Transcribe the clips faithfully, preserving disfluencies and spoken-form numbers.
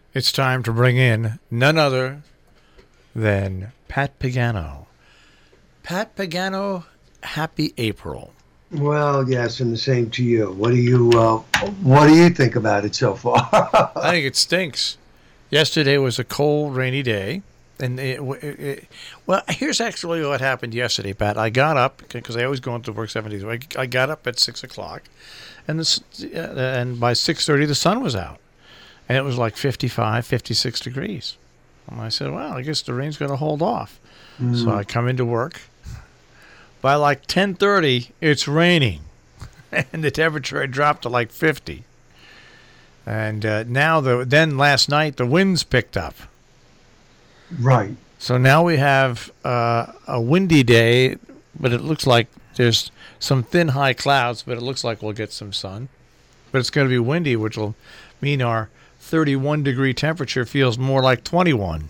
it's time to bring in none other than Pat Pagano. Pat Pagano, happy April. Well, yes, and the same to you. What do you uh, What do you think about it so far? I think it stinks. Yesterday was a cold, rainy day, and it, it, it, well, here's actually what happened yesterday, Pat. I got up because I always go into work seven days. I, I got up at six o'clock, and this, and by six thirty the sun was out, and it was like fifty-five, fifty-six degrees. And I said, "Well, I guess the rain's going to hold off." Mm. So I come into work. By like ten thirty, it's raining, and the temperature had dropped to like fifty. And uh, now, the then last night, the winds picked up. Right. So now we have uh, a windy day, but it looks like there's some thin, high clouds, but it looks like we'll get some sun. But it's going to be windy, which will mean our thirty-one degree temperature feels more like twenty-one.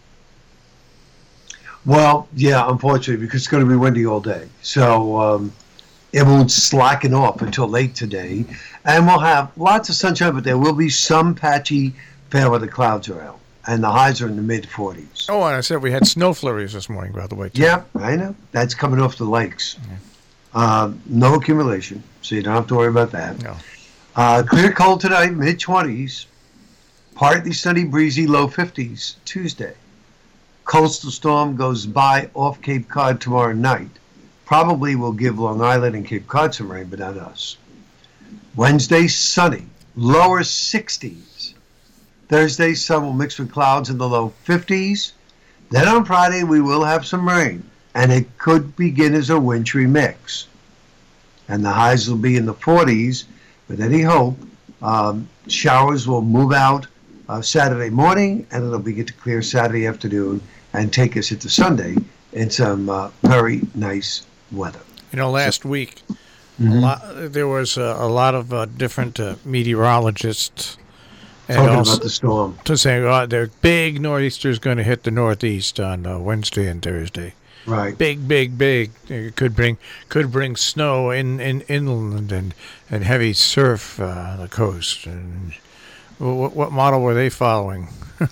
Well, yeah, unfortunately, because it's going to be windy all day. So um, it won't slacken off until late today. And we'll have lots of sunshine, but there will be some patchy fair weather clouds around. And the highs are in the mid forties. Oh, and I said we had snow flurries this morning, by the way, too. Yeah, I know. That's coming off the lakes. Yeah. Uh, no accumulation, so you don't have to worry about that. No. Uh, clear cold tonight, mid twenties. Partly sunny, breezy, low fifties Tuesday. Coastal storm goes by off Cape Cod tomorrow night. Probably will give Long Island and Cape Cod some rain, but not us. Wednesday, sunny, lower sixties. Thursday, sun will mix with clouds in the low fifties. Then on Friday, we will have some rain, and it could begin as a wintry mix. And the highs will be in the forties. With any hope, um, showers will move out uh, Saturday morning, and it'll begin to clear Saturday afternoon and take us into Sunday in some uh, very nice weather. You know, last week, mm-hmm. a lot, there was uh, a lot of uh, different uh, meteorologists and talking also about the storm. To say, oh, the big nor'easter's going to hit the Northeast on uh, Wednesday and Thursday. Right. Big, big, big. It could bring could bring snow in, in inland and, and heavy surf uh, on the coast. And what, what model were they following?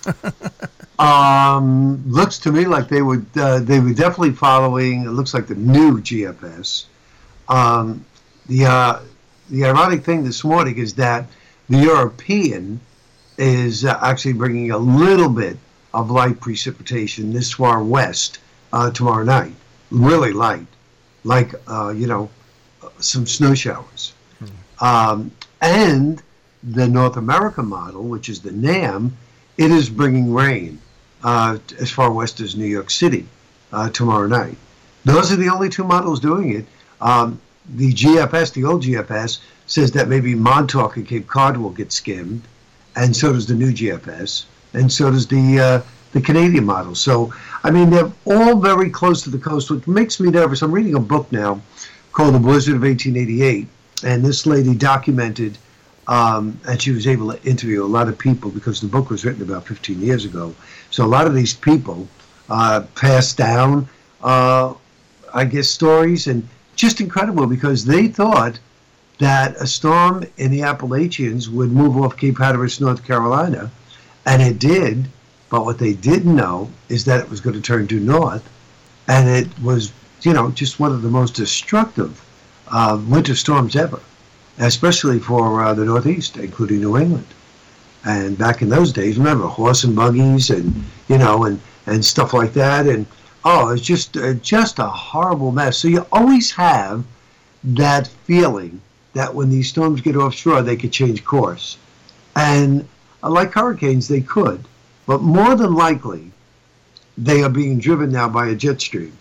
um, looks to me like they would uh, they were definitely following. It looks like the new G F S. Um, the uh, the ironic thing this morning is that the European is uh, actually bringing a little bit of light precipitation this far west. Uh, tomorrow night, really light, like, uh, you know, some snow showers. Hmm. Um, and the North America model, which is the NAM, it is bringing rain uh, as far west as New York City uh, tomorrow night. Those are the only two models doing it. Um, the G F S, the old G F S, says that maybe Montauk and Cape Cod will get skimmed, and so does the new G F S, and so does the uh, the Canadian model. So, I mean, they're all very close to the coast, which makes me nervous. I'm reading a book now called The Blizzard of eighteen eighty-eight, and this lady documented, um, and she was able to interview a lot of people because the book was written about fifteen years ago. So a lot of these people uh, passed down, uh, I guess, stories, and just incredible because they thought that a storm in the Appalachians would move off Cape Hatteras, North Carolina, and it did. But what they didn't know is that it was going to turn due north, and it was, you know, just one of the most destructive uh, winter storms ever, especially for uh, the Northeast, including New England. And back in those days, remember, horse and buggies and, you know, and, and stuff like that. And, oh, it's just, uh, just a horrible mess. So you always have that feeling that when these storms get offshore, they could change course. And uh, like hurricanes, they could. But more than likely, they are being driven now by a jet stream.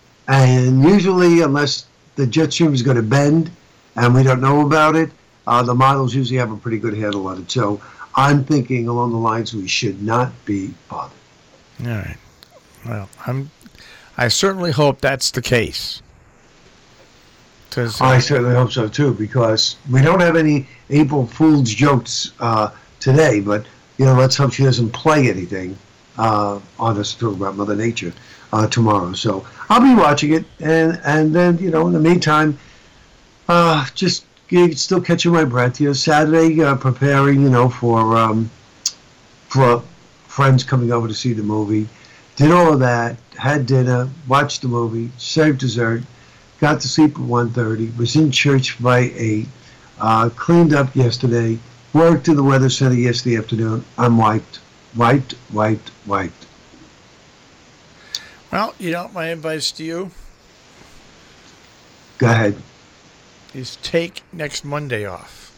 And usually, unless the jet stream is going to bend and we don't know about it, uh, the models usually have a pretty good handle on it. So I'm thinking along the lines we should not be bothered. All right. Well, I'm, I certainly hope that's the case. Uh, I certainly hope so, too, because we don't have any April Fool's jokes uh, today, but you know, let's hope she doesn't play anything uh, on us to talk about Mother Nature uh, tomorrow. So I'll be watching it, and and then, you know, in the meantime, uh, just still catching my breath. You know, Saturday, uh, preparing, you know, for um, for friends coming over to see the movie. Did all of that, had dinner, watched the movie, served dessert, got to sleep at one thirty, was in church by eight, uh, cleaned up yesterday, worked in the weather center yesterday afternoon. I'm wiped, wiped, wiped, wiped. Well, you know, my advice to you Go ahead. is take next Monday off.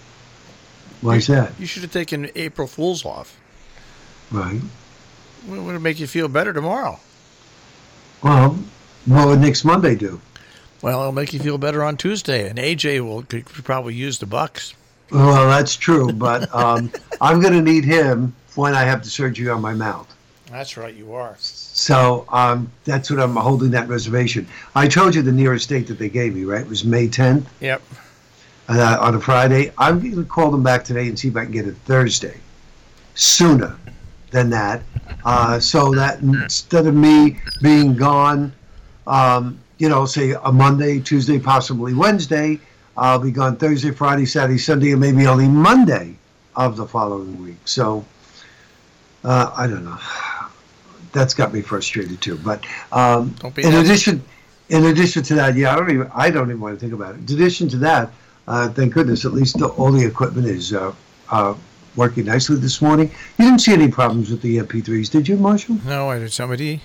Why is that? You should have taken April Fool's off. Right. What would make you feel better tomorrow? Well, what would next Monday do? Well, it'll make you feel better on Tuesday, and A J will could probably use the Bucks. Well, that's true, but um, I'm going to need him when I have the surgery on my mouth. That's right, you are. So um, that's what I'm holding that reservation. I told you the nearest date that they gave me, right? It was May tenth. Yep. Uh, on a Friday. I'm going to call them back today and see if I can get it Thursday, sooner than that, uh, so that instead of me being gone, um, you know, say a Monday, Tuesday, possibly Wednesday, I'll be gone Thursday, Friday, Saturday, Sunday, and maybe only Monday of the following week. So uh, I don't know. That's got me frustrated too. But um, in nuts. addition, in addition to that, yeah, I don't even I don't even want to think about it. In addition to that. Uh, thank goodness, at least the, all the equipment is uh, uh, working nicely this morning. You didn't see any problems with the M P threes, did you, Marshall? No, I did somebody.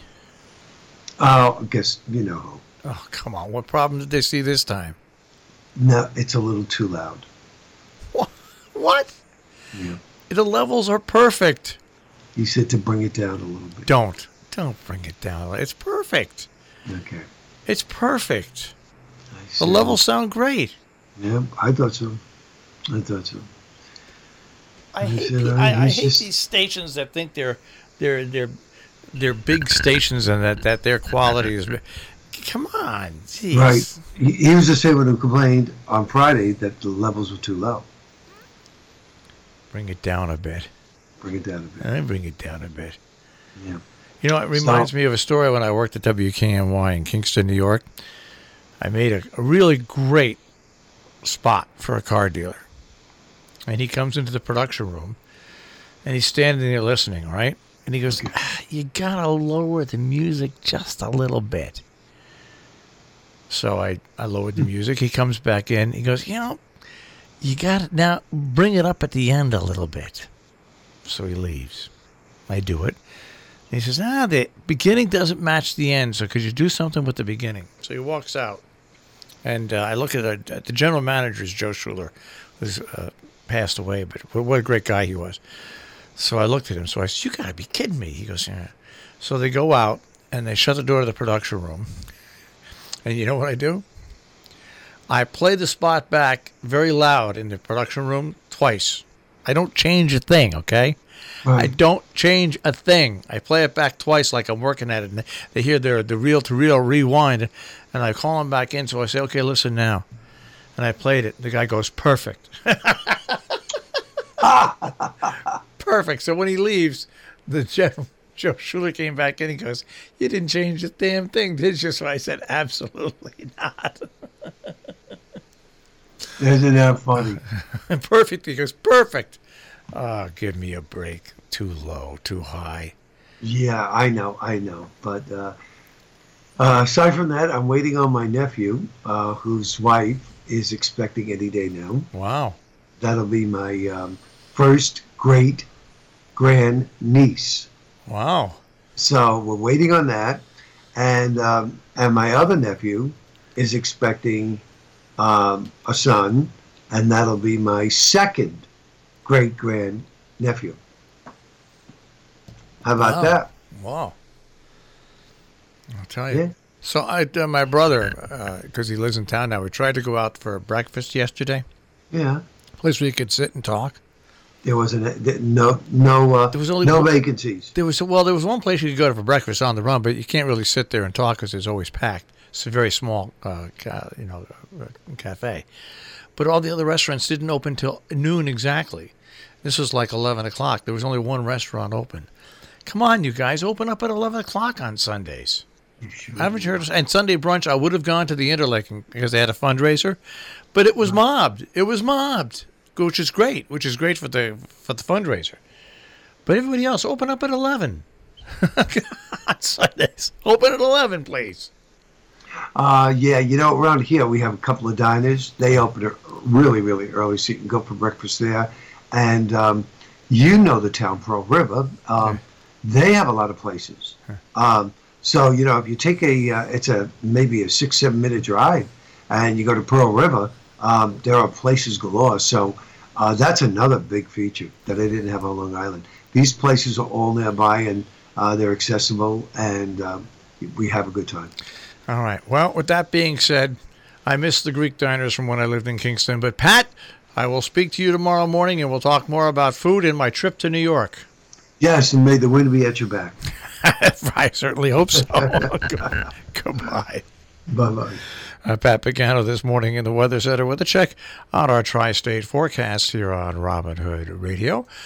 Uh, I guess you know. Oh, come on. What problem did they see this time? No, it's a little too loud. What? What? Yeah. The levels are perfect. He said to bring it down a little bit. Don't. Don't bring it down. It's perfect. Okay. It's perfect. I The see. levels sound great. Yeah, I thought so. I thought so. I I hate, said, the- uh, I, I he's hate just- these stations that think they're they're they're they're big stations and that, that their quality is. Come on, jeez. Right. He, he was the same one who complained on Friday that the levels were too low. Bring it down a bit. Bring it down a bit. I bring it down a bit. Yeah. You know, it reminds So- me of a story when I worked at W K N Y in Kingston, New York. I made a, a really great spot for a car dealer. And he comes into the production room, and he's standing there listening, right? And he goes, ah, you got to lower the music just a little bit. So I, I lowered the music. He comes back in. He goes, you know, you got to now bring it up at the end a little bit. So he leaves. I do it. And he says, ah, the beginning doesn't match the end, so could you do something with the beginning? So he walks out. And uh, I look at it, uh, the general manager is Joe Schuler, who's uh, passed away, but what a great guy he was. So I looked at him. So I said, you got to be kidding me. He goes, yeah. So they go out, and they shut the door to the production room. And you know what I do? I play the spot back very loud in the production room twice. I don't change a thing, okay? Right. I don't change a thing. I play it back twice like I'm working at it. And they hear the, the reel-to-reel rewind, and I call them back in. So I say, okay, listen now. And I played it. The guy goes, perfect. Perfect. So when he leaves, the general, Joe Schuler came back in. He goes, you didn't change a damn thing, did you? So I said, absolutely not. Isn't that funny? Perfect. He goes, perfect. Oh, give me a break. Too low, too high. Yeah, I know, I know. But uh, uh, aside from that, I'm waiting on my nephew, uh, whose wife is expecting any day now. Wow. That'll be my um, first great grand niece. Wow. So we're waiting on that, and um, and my other nephew is expecting um, a son, and that'll be my second great grand nephew. How about Wow. that? Wow. I'll tell you. Yeah. So I, uh, my brother, because he lives in town now, we tried to go out for breakfast yesterday. Yeah. Place where you could sit and talk. There wasn't a, no no uh, There was only no one- vacancies. There was well, there was one place you could go to for breakfast on the run, but you can't really sit there and talk because it's always packed. It's a very small, uh, ca- you know, uh, cafe. But all the other restaurants didn't open till noon exactly. This was like eleven o'clock. There was only one restaurant open. Come on, you guys, open up at eleven o'clock on Sundays. Haven't you heard of, and Sunday brunch, I would have gone to the Interlake because they had a fundraiser, but it was mobbed. It was mobbed, which is great, which is great for the for the fundraiser. But everybody else, open up at eleven. On Sundays. Open at eleven, please. Uh, yeah, you know, around here we have a couple of diners. They open it really, really early, so you can go for breakfast there. And um, you know the town, Pearl River. Um, Okay. They have a lot of places. Um, so, you know, if you take a, uh, it's a maybe a six, seven minute drive, and you go to Pearl River, um, there are places galore. So uh, that's another big feature that I didn't have on Long Island. These places are all nearby, and uh, they're accessible, and um, we have a good time. All right. Well, with that being said, I miss the Greek diners from when I lived in Kingston. But, Pat, I will speak to you tomorrow morning, and we'll talk more about food and my trip to New York. Yes, and may the wind be at your back. I certainly hope so. Goodbye. Bye-bye. Uh, Pat Pagano this morning in the Weather Center with a check on our tri-state forecast here on Robin Hood Radio.